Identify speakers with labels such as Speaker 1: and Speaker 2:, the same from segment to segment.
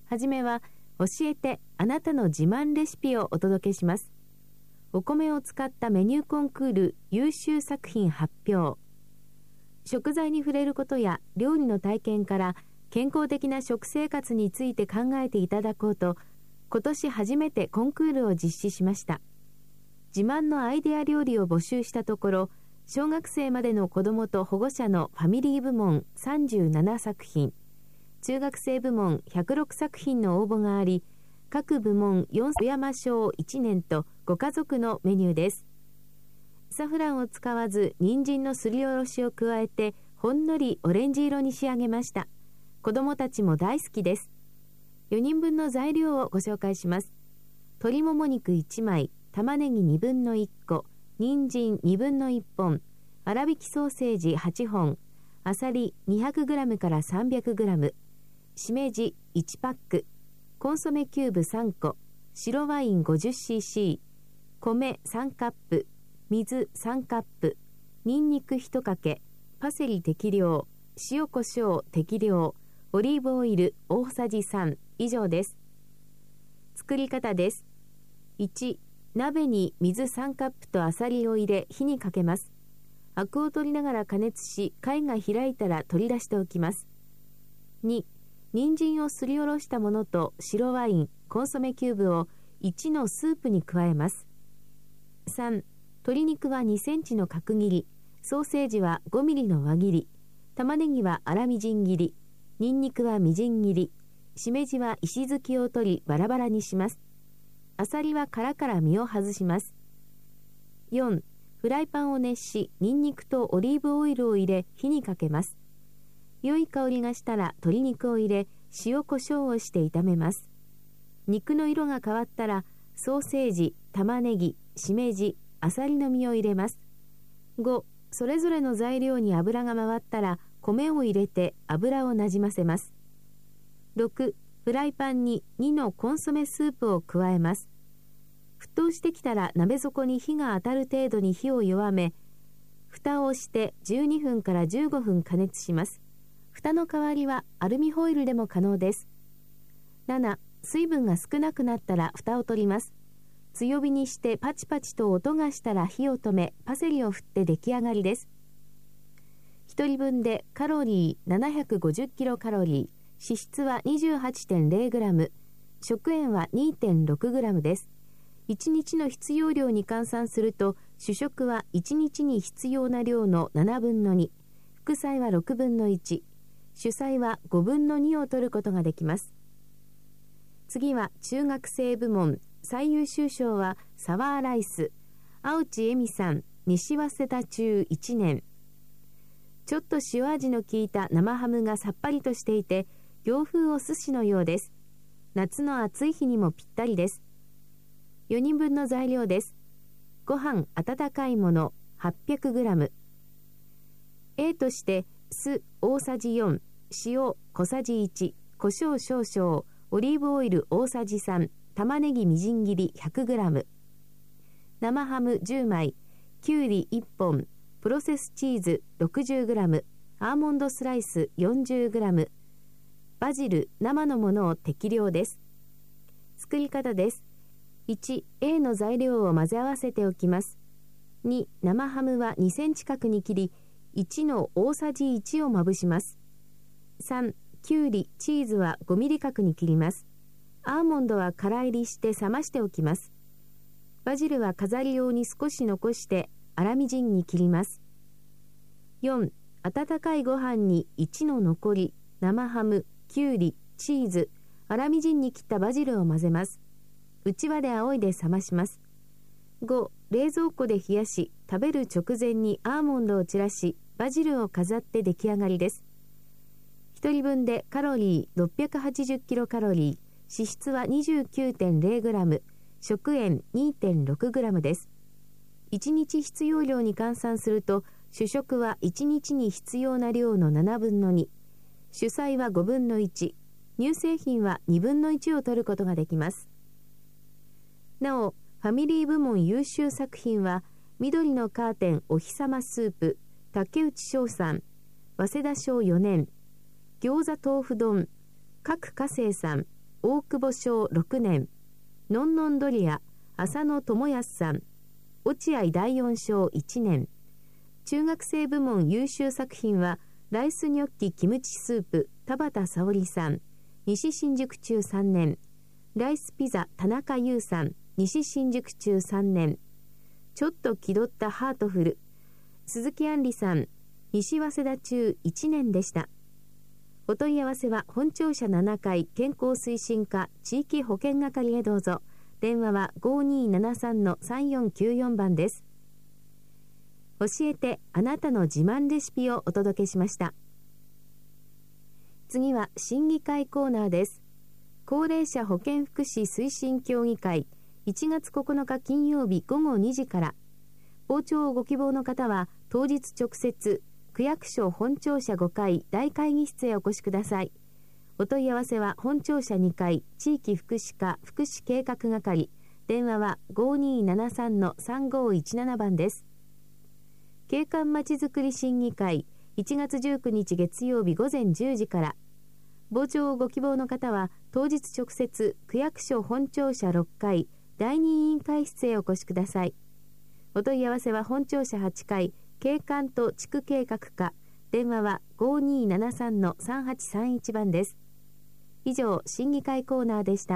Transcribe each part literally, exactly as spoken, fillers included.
Speaker 1: はじめは教えてあなたの自慢レシピをお届けします。お米を使ったメニューコンクール優秀作品発表。食材に触れることや料理の体験から健康的な食生活について考えていただこうと、今年初めてコンクールを実施しました。自慢のアイデア料理を募集したところ、小学生までの子どもと保護者のファミリー部門さんじゅうななさく品、中学生部門ひゃくろくさく品の応募があり、各部門よん富山賞いちねんとご家族のメニューです。サフランを使わず人参のすりおろしを加えてほんのりオレンジ色に仕上げました。子どもたちも大好きです。よにんぶんの材料をご紹介します。鶏もも肉いちまい、玉ねぎにぶんのいっこ、人参にぶんのいっぽん、粗挽きソーセージはっぽん、あさり にひゃくグラム から さんびゃくグラム、しめじいちパック、コンソメキューブさんこ、白ワイン ごじゅっシーシー、米さんカップ、水さんカップ、にんにくいちかけ、パセリ適量、塩コショウ適量、オリーブオイル大さじさん以上です。作り方です。いち、鍋に水さんカップとあさりを入れ火にかけます。アクを取りながら加熱し、貝が開いたら取り出しておきます。に、人参をすりおろしたものと白ワイン、コンソメキューブをいちのスープに加えます。さん、鶏肉はにセンチの角切り、ソーセージはごミリの輪切り、玉ねぎは粗みじん切り、にんにくはみじん切り、しめじは石突きを取りバラバラにします。あさりは殻から身を外します。よん、フライパンを熱し、にんにくとオリーブオイルを入れ火にかけます。良い香りがしたら鶏肉を入れ、塩コショウをして炒めます。肉の色が変わったら、ソーセージ、玉ねぎ、しめじ、あさりの実を入れます。ご、それぞれの材料に油が回ったら、米を入れて油をなじませます。ろく、フライパンににのコンソメスープを加えます。沸騰してきたら鍋底に火が当たる程度に火を弱め、蓋をしてじゅうにふんからじゅうごふん加熱します。蓋の代わりはアルミホイルでも可能です。なな、水分が少なくなったら蓋を取ります。強火にしてパチパチと音がしたら火を止め、パセリを振って出来上がりです。ひとりぶんでカロリーななひゃくごじゅうキロカロリー、脂質は にじゅうはちてんれいグラム、食塩は にてんろくグラムです。いちにちの必要量に換算すると、主食はいちにちに必要な量のななぶんのに、副菜はろくぶんのいち、主菜はごぶんのにを取ることができます。次は中学生部門、最優秀賞はサワーライス、青地恵美さん、西早稲田中いちねん。ちょっと塩味の効いた生ハムがさっぱりとしていて、洋風お寿司のようです。夏の暑い日にもぴったりです。よにんぶんの材料です。ご飯温かいもの はっぴゃくグラム。A として酢大さじよん、塩小さじいち、胡椒少々、オリーブオイル大さじさん、玉ねぎみじん切り ひゃくグラム。生ハムじゅうまい、きゅうりいっぽん、プロセスチーズ ろくじゅうグラム、アーモンドスライス よんじゅうグラム、バジル生のものを適量です。作り方です。いち、A の材料を混ぜ合わせておきます。に、生ハムはにセンチ角に切り、いちの大さじいちをまぶします。さん、きゅうり、チーズはごミリ角に切ります。アーモンドは空炒りして冷ましておきます。バジルは飾り用に少し残して粗みじんに切ります。よん、温かいご飯にいちの残り、生ハム、きゅうり、チーズ、粗みじんに切ったバジルを混ぜます。うちわで仰いで冷まします。ご、冷蔵庫で冷やし、食べる直前にアーモンドを散らし、バジルを飾って出来上がりです。ひとりぶんでカロリーろっぴゃくはちじゅうキロカロリー、脂質は にじゅうきゅうてんれいグラム、食塩 にてんろくグラムです。いちにち必要量に換算すると、主食はいちにちに必要な量のななぶんのに、主菜はごぶんのいち、乳製品はにぶんのいちを取ることができます。なお、ファミリー部門優秀作品は、緑のカーテンお日様スープ、竹内翔さん、早稲田小よねん、餃子豆腐丼、各家政さん、 大久保賞ろくねん、のんのんドリア、浅野智康さん、落合だいよん賞いちねん。中学生部門優秀作品は、ライスニョッキキムチスープ、田畑沙織さん、西新宿中さんねん。ライスピザ、田中優さん、西新宿中さんねん。ちょっと気取ったハートフル、鈴木杏里さん、西早稲田中いちねんでした。お問い合わせは本庁舎ななかい健康推進課地域保健係へどうぞ。電話は ごにーななさんのさんよんきゅうよん 番です。教えてあなたの自慢レシピをお届けしました。次は審議会コーナーです。高齢者保健福祉推進協議会いちがつここのか金曜日ごごにじから。傍聴をご希望の方は当日直接区役所本庁舎ごかい大会議室へお越しください。お問い合わせは本庁舎にかい地域福祉課福祉計画係、電話は ごにーななさんのさんごーいちなな 番です。景観まちづくり審議会いちがつじゅうくにち月曜日午前じゅうじから。傍聴をご希望の方は当日直接区役所本庁舎ろっかいだいに委員会室へお越しください。お問い合わせは本庁舎はちかい景観と地区計画課、電話は ごにーななさんのさんはちさんいち 番です。以上、審議会コーナーでした。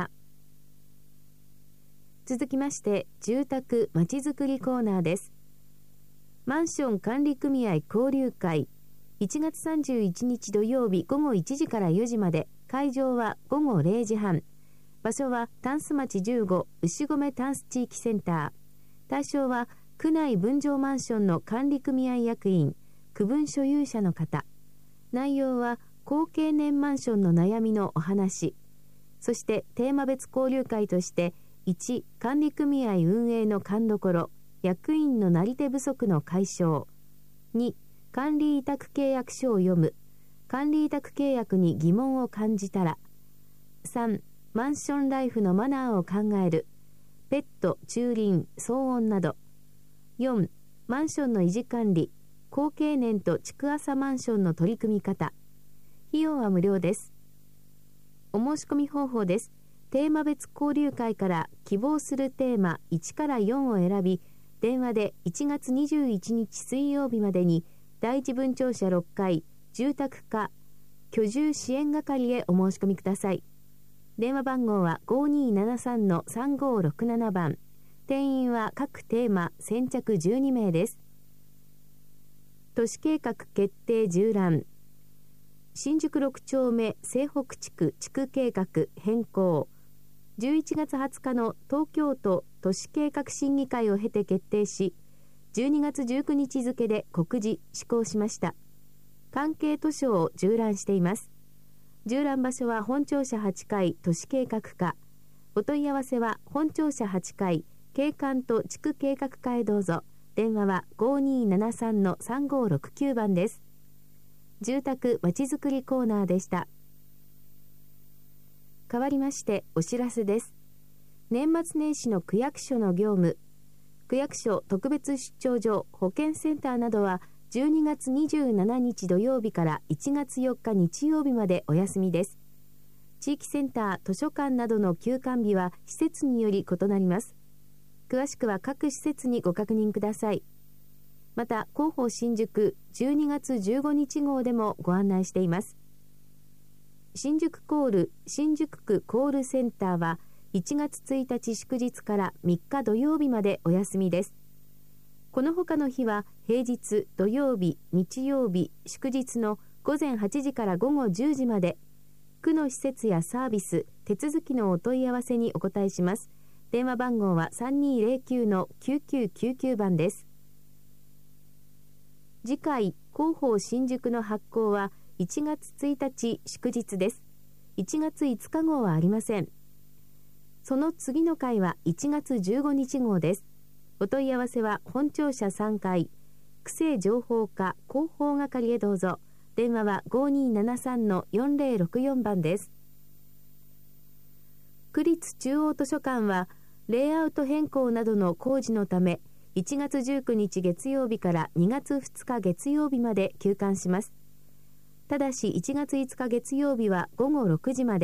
Speaker 1: 続きまして住宅まちづくりコーナーです。マンション管理組合交流会いちがつさんじゅういちにち土曜日ごごいちじからよじまで、会場はごごれいじはん、場所はタンス町じゅうご牛込タンス地域センター。対象は区内分譲マンションの管理組合役員、区分所有者の方。内容は高経年マンションの悩みのお話。そしてテーマ別交流会としていち管理組合運営の勘どころ、役員のなり手不足の解消。に管理委託契約書を読む。管理委託契約に疑問を感じたら。さんマンションライフのマナーを考える。ペット、駐輪、騒音など。よんマンションの維持管理、高経年と築浅マンションの取り組み方。費用は無料です。お申し込み方法です。テーマ別交流会から希望するテーマいちからよんを選び、電話でいちがつにじゅういちにち水曜日までに第一分庁舎ろっかい住宅課居住支援係へお申し込みください。電話番号は ごにーななさんのさんごーろくなな 番。定員は各テーマ先着じゅうにめいです。都市計画決定縦覧。新宿ろくちょうめ西北地区地区計画変更。じゅういちがつはつかの東京都都市計画審議会を経て決定し、じゅうにがつじゅうくにち付で告示施行しました。関係都署を縦覧しています。縦覧場所は本庁舎はちかい都市計画課。お問い合わせは本庁舎はちかい景観と地区計画課へどうぞ。電話は ごにーななさんのさんごーろくきゅう 番です。住宅まちづくりコーナーでした。代わりましてお知らせです。年末年始の区役所の業務、区役所特別出張所保健センターなどはじゅうにがつにじゅうしちにち土曜日からいちがつよっか日曜日までお休みです。地域センター、図書館などの休館日は施設により異なります。詳しくは各施設にご確認ください。また広報新宿じゅうにがつじゅうごにち号でもご案内しています。新宿コール新宿区コールセンターはいちがつついたち祝日からみっか土曜日までお休みです。この他の日は平日土曜日日曜日祝日のごぜんはちじからごごじゅうじまで、区の施設やサービス手続きのお問い合わせにお答えします。電話番号は さんにーぜろきゅうのきゅうきゅうきゅうきゅう 番です。次回広報新宿の発行はいちがつついたち祝日です。いちがついつか号はありません。その次の回はいちがつじゅうごにち号です。お問い合わせは本庁舎さんかい区政情報課広報係へどうぞ。電話は ごにーななさんのよんぜろろくよん 番です。区立中央図書館はレイアウト変更などの工事のためいちがつじゅうくにち月曜日からにがつふつか月曜日まで休館します。ただしいちがついつか月曜日はごごろくじまで、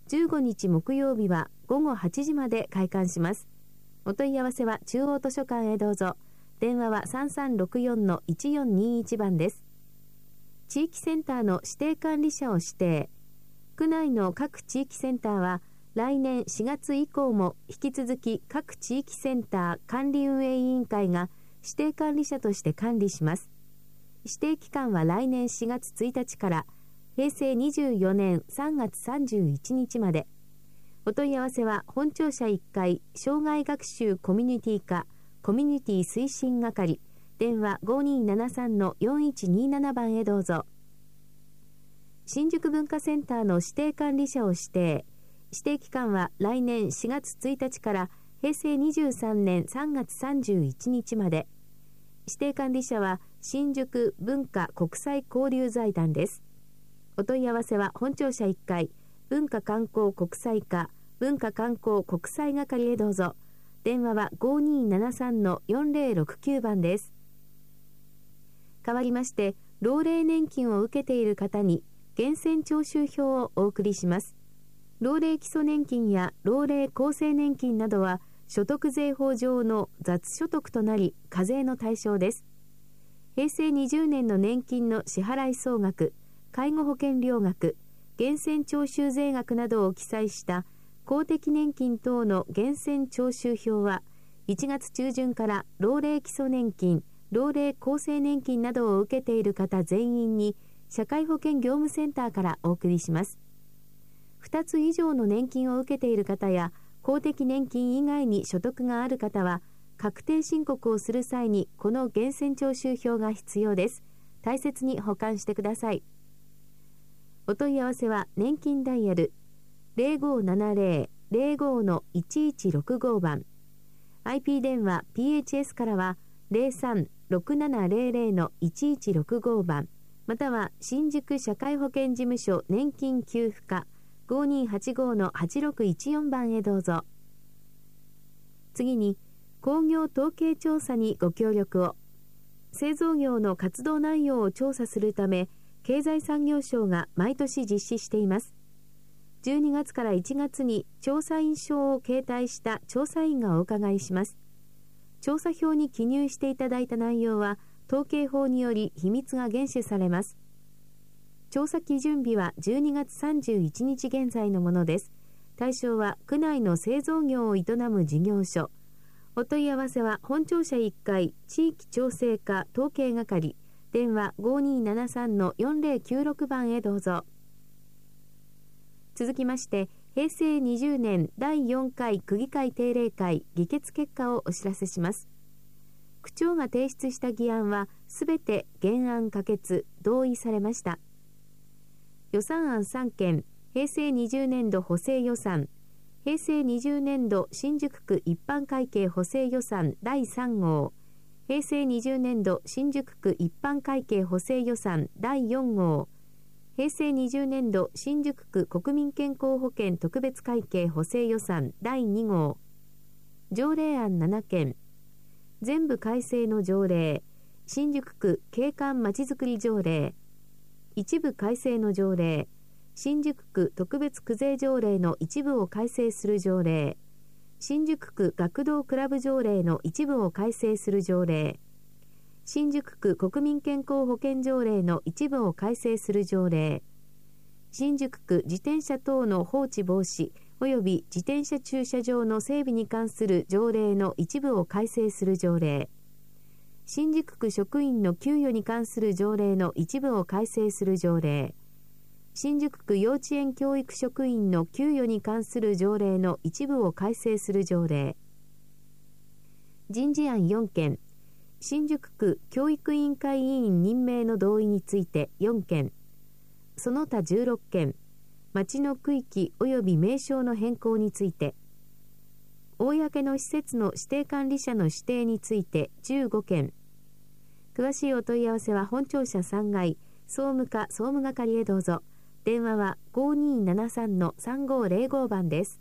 Speaker 1: じゅうごにち木曜日はごごはちじまで開館します。お問い合わせは中央図書館へどうぞ。電話は さんさんろくよんのいちよんにいち 番です。地域センターの指定管理者を指定。区内の各地域センターは来年しがつ以降も引き続き各地域センター管理運営委員会が指定管理者として管理します。指定期間は来年しがつついたちからへいせいにじゅうよねんさんがつさんじゅういちにちまで。お問い合わせは本庁舎いっかい障害学習コミュニティ課コミュニティ推進係電話 ごにーななさんのよんいちにーなな 番へどうぞ。新宿文化センターの指定管理者を指定。指定期間は来年しがつついたちからへいせいにじゅうさんねんさんがつさんじゅういちにちまで。指定管理者は新宿文化国際交流財団です。お問い合わせは本庁舎いっかい文化観光国際課文化観光国際係へどうぞ。電話は ごにーななさんのよんぜろろくきゅう 番です。代わりまして、老齢年金を受けている方に源泉徴収票をお送りします。老齢基礎年金や老齢厚生年金などは所得税法上の雑所得となり課税の対象です。へいせいにじゅうねんの年金の支払い総額、介護保険料額、源泉徴収税額などを記載した公的年金等の源泉徴収票はいちがつちゅうじゅんから老齢基礎年金、老齢厚生年金などを受けている方全員に社会保険業務センターからお送りします。ふたつ以上の年金を受けている方や公的年金以外に所得がある方は確定申告をする際にこの源泉徴収票が必要です。大切に保管してください。お問い合わせは年金ダイヤル ゼロごーななゼロ ゼロご のいちいちろくご 番 アイピー 電話 ピーエイチエス からは ゼロさんろくななゼロゼロ のいちいちろくご 番または新宿社会保険事務所年金給付課 ごにーはちご のはちろくいちよん 番へどうぞ。次に工業統計調査にご協力を。製造業の活動内容を調査するため経済産業省が毎年実施しています。じゅうにがつからいちがつに調査員証を携帯した調査員がお伺いします。調査票に記入していただいた内容は統計法により秘密が厳守されます。調査基準日はじゅうにがつさんじゅういちにち現在のものです。対象は区内の製造業を営む事業所。お問い合わせは本庁舎いっかい地域調整課統計係電話 ごにーななさんのよんぜろきゅうろく 番へどうぞ。続きましてへいせいにじゅうねんだいよんかい区議会定例会議決結果をお知らせします。区長が提出した議案はすべて原案可決同意されました。予算案さんけん、へいせいにじゅうねんど補正予算、へいせいにじゅうねんど新宿区一般会計補正予算だいさんごう、へいせいにじゅうねんど新宿区一般会計補正予算だいよんごう、へいせいにじゅうねんど新宿区国民健康保険特別会計補正予算だいにごう、条例案ななけん、全部改正の条例、新宿区景観まちづくり条例、一部改正の条例、新宿区特別区税条例の一部を改正する条例、新宿区学童クラブ条例の一部を改正する条例、新宿区国民健康保険条例の一部を改正する条例、新宿区自転車等の放置防止及び自転車駐車場の整備に関する条例の一部を改正する条例、新宿区職員の給与に関する条例の一部を改正する条例、新宿区幼稚園教育職員の給与に関する条例の一部を改正する条例、人事案よんけん、新宿区教育委員会委員任命の同意についてよんけん、その他じゅうろっけん、町の区域及び名称の変更について、公の施設の指定管理者の指定についてじゅうごけん。詳しいお問い合わせは本庁舎さんがい総務課総務係へどうぞ。電話は ごにーななさんのさんごーぜろご 番です。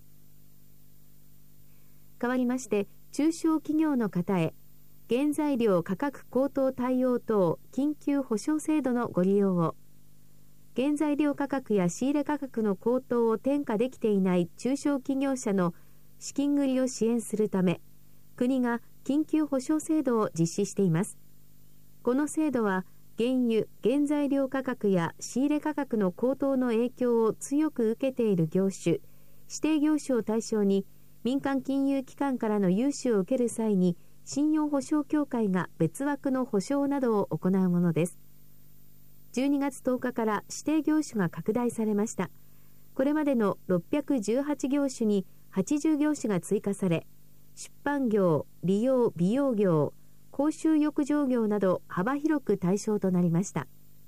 Speaker 1: 代わりまして中小企業の方へ原材料価格高騰対応等緊急保障制度のご利用を。 原材料価格や仕入れ価格の高騰を転嫁できていない中小企業者の資金繰りを支援するため、国が緊急保障制度を実施しています。この制度は、原油・原材料価格や仕入れ価格の高騰の影響を強く受けている業種、指定業種を対象に、民間金融機関からの融資を受ける際に、信用保証協会が別枠の保証などを行うものです。じゅうにがつとおかから指定業種が拡大されました。これまでのろっぴゃくじゅうはち業種にはちじゅう業種が追加され、出版業、理容・美容業、公衆浴場業など幅広く対象となりました。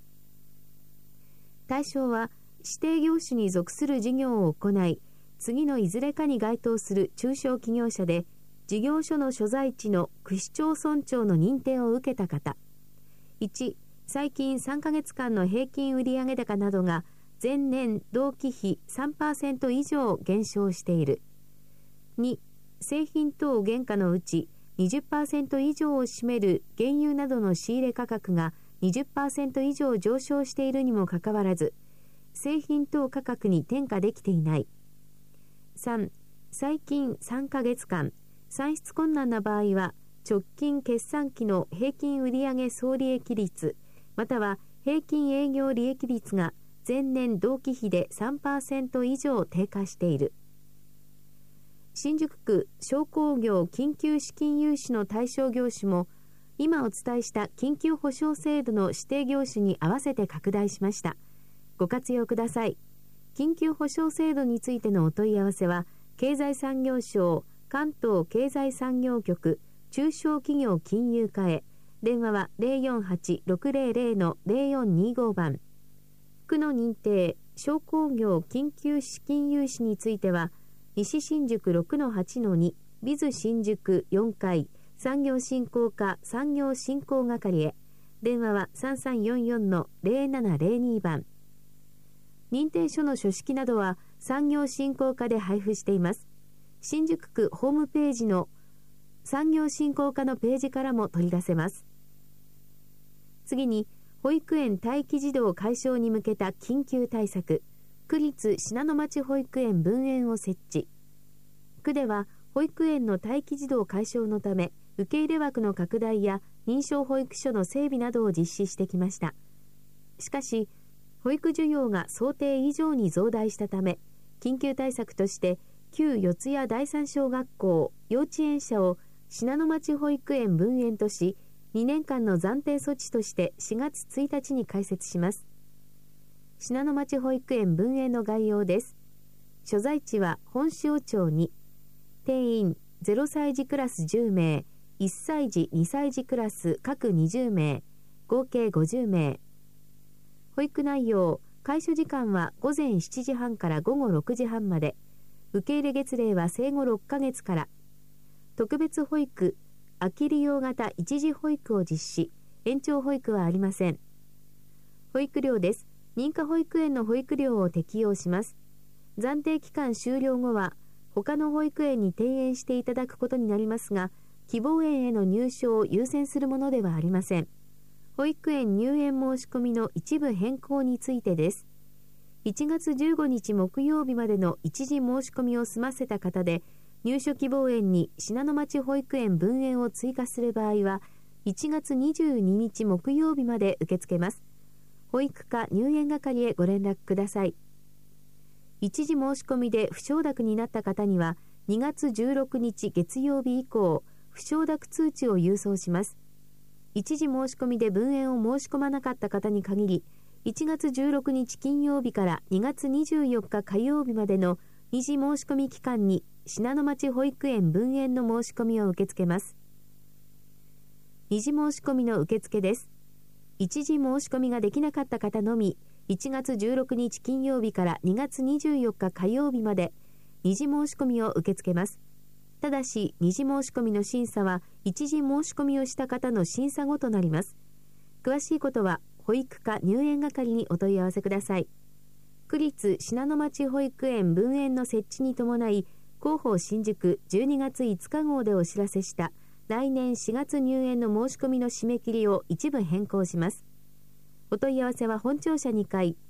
Speaker 1: 対象は指定業種に属する事業を行い、次のいずれかに該当する中小企業者で、事業所の所在地の区市町村長の認定を受けた方。いち、最近さんかげつかんの平均売上高などが前年同期比 さんパーセント 以上減少している。に、製品等原価のうち にじゅっパーセント 以上を占める原油などの仕入れ価格が にじゅっパーセント 以上上昇しているにもかかわらず、製品等価格に転嫁できていない。さん、最近さんかげつかん、算出困難な場合は、直近決算期の平均売上総利益率、または平均営業利益率が前年同期比で さんパーセント 以上低下している。新宿区商工業緊急資金融資の対象業種も、今お伝えした緊急保障制度の指定業種に合わせて拡大しました。ご活用ください。緊急保障制度についてのお問い合わせは、経済産業省関東経済産業局中小企業金融課へ。電話は ゼロよんはち ろくゼロゼロ のゼロよんにご 番。区の認定商工業緊急資金融資については、西新宿 ろくのはちのに ビズ新宿よんかい産業振興課産業振興係へ。電話は さんさんよんよん のゼロななゼロに 番。認定書の書式などは産業振興課で配布しています。新宿区ホームページの産業振興課のページからも取り出せます。次に、保育園待機児童解消に向けた緊急対策、区立信濃町保育園分園を設置。区では、保育園の待機児童解消のため、受け入れ枠の拡大や認証保育所の整備などを実施してきました。しかし、保育需要が想定以上に増大したため、緊急対策として、旧四谷第三小学校幼稚園舎を信濃町保育園分園とし、にねんかんの暫定措置としてしがつついたちに開設します。信濃町保育園分園の概要です。所在地は本塩町に、定員ゼロさい児クラスじゅうめい、いっさい児にさい児クラス各にじゅうめい、合計ごじゅうめい。保育内容、開所時間はごぜんしちじはんからごごろくじはんまで、受け入れ月齢は生後ろっかげつから、特別保育、空き利用型一時保育を実施、延長保育はありません。保育料です。認可保育園の保育料を適用します。暫定期間終了後は、他の保育園に転園していただくことになりますが、希望園への入所を優先するものではありません。保育園入園申し込みの一部変更についてです。いちがつじゅうごにち木曜日までの一時申し込みを済ませた方で、入所希望園に信濃町保育園分園を追加する場合は、いちがつにじゅうににち木曜日まで受け付けます。保育課入園係へご連絡ください。一時申し込みで不承諾になった方には、にがつじゅうろくにち月曜日以降、不承諾通知を郵送します。一時申し込みで分園を申し込まなかった方に限り、いちがつじゅうろくにち金曜日からにがつにじゅうよっか火曜日までの二次申し込み期間に信濃町保育園分園の申し込みを受け付けます。二次申し込みの受付です。一時申し込みができなかった方のみ、いちがつじゅうろくにち金曜日からにがつにじゅうよっか火曜日まで二次申し込みを受け付けます。ただし、二次申し込みの審査は一時申し込みをした方の審査後となります。詳しいことは保育課入園係にお問い合わせください。区立信濃町保育園分園の設置に伴い、広報新宿じゅうにがついつか号でお知らせした来年しがつ入園の申し込みの締め切りを一部変更します。お問い合わせは本庁舎にかい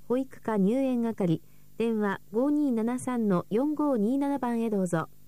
Speaker 1: 保育課入園係、電話 ごにーななさんのよんごーにーなな 番へどうぞ。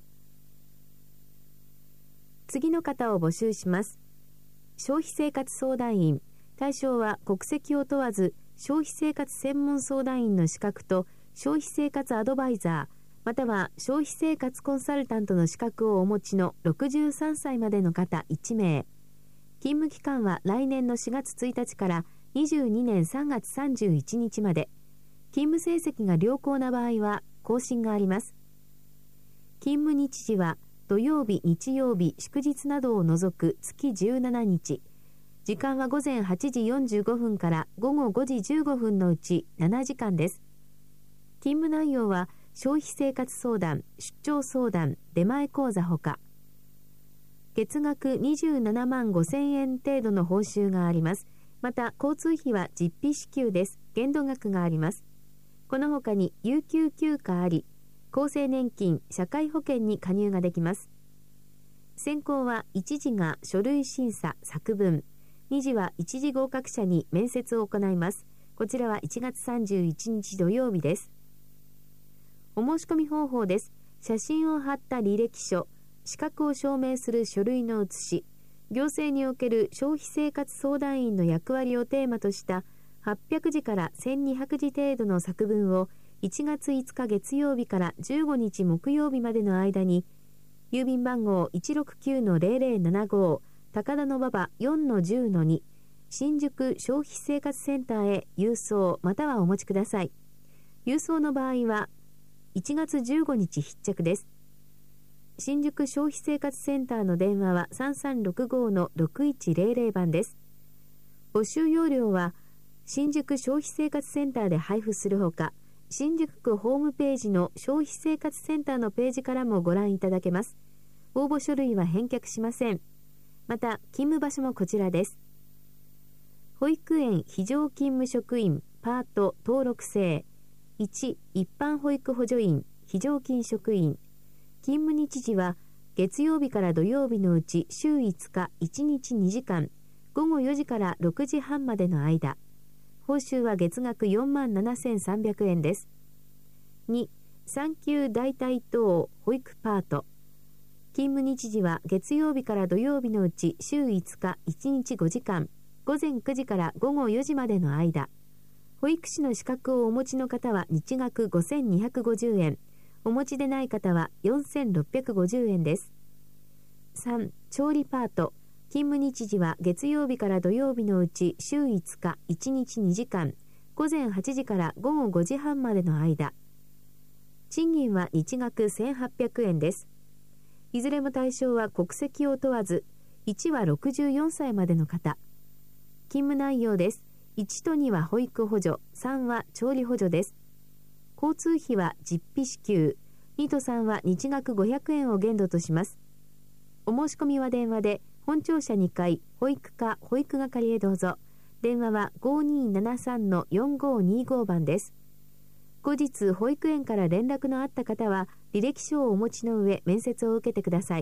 Speaker 1: 次の方を募集します。消費生活相談員、対象は国籍を問わず消費生活専門相談員の資格と消費生活アドバイザー、または消費生活コンサルタントの資格をお持ちのろくじゅうさんさいまでの方いちめい。勤務期間は来年のしがつついたちからにじゅうにねんさんがつさんじゅういちにちまで。勤務成績が良好な場合は更新があります。勤務日時は土曜日、日曜日、祝日などを除く月じゅうしちにち。時間はごぜんはちじよんじゅうごふんからごごごじじゅうごふんのうちななじかんです。勤務内容は消費生活相談、出張相談、出前講座ほか。月額にじゅうななまんごせんえん程度の報酬があります。また交通費は実費支給です。限度額があります。この他に有給休暇あり、厚生年金、社会保険に加入ができます。選考は一次が書類審査、作文、二次は一次合格者に面接を行います。こちらはいちがつさんじゅういちにち土曜日です。お申し込み方法です。写真を貼った履歴書、資格を証明する書類の写し、行政における消費生活相談員の役割をテーマとしたはっぴゃくじからせんにひゃくじ程度の作文をいちがついつか月曜日からじゅうごにち木曜日までの間に、郵便番号 いちろくきゅうのゼロゼロななご 高田馬場 よんのじゅうのに 新宿消費生活センターへ郵送またはお持ちください。郵送の場合はいちがつじゅうごにち必着です。新宿消費生活センターの電話はさんさんろくごのろくいちゼロゼロばんです。募集要領は新宿消費生活センターで配布するほか、新宿区ホームページの消費生活センターのページからもご覧いただけます。応募書類は返却しません。また、勤務場所もこちらです。保育園非常勤務職員パート登録制。いち、一般保育補助員非常勤職員。勤務日時は月曜日から土曜日のうち週いつかいちにちにじかん、ごごよじからろくじはんまでの間。報酬は月額よんまんななせんさんびゃくえんです。に、産休代替等保育パート。勤務日時は月曜日から土曜日のうち週いつかいちにちごじかん、ごぜんくじからごごよじまでの間。保育士の資格をお持ちの方は日額ごせんにひゃくごじゅうえん、お持ちでない方はよんせんろっぴゃくごじゅうえんです。さん、調理パート。勤務日時は月曜日から土曜日のうち週いつかいちにちにじかん、ごぜんはちじからごごごじはんまでの間。賃金は日額せんはっぴゃくえんです。いずれも対象は国籍を問わず、いちはろくじゅうよんさいまでの方。勤務内容です。いちとには保育補助、さんは調理補助です。交通費は実費支給、にとさんは日額ごひゃくえんを限度とします。お申し込みは電話で、本庁舎にかい保育課保育係へどうぞ。電話はごにーななさんのよんごにごばんです。後日保育園から連絡のあった方は履歴書をお持ちの上面接を受けてください。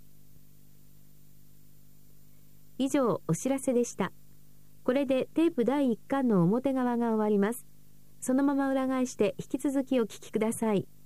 Speaker 1: 以上お知らせでした。これでテープだいいっかんの表側が終わります。そのまま裏返して引き続きお聞きください。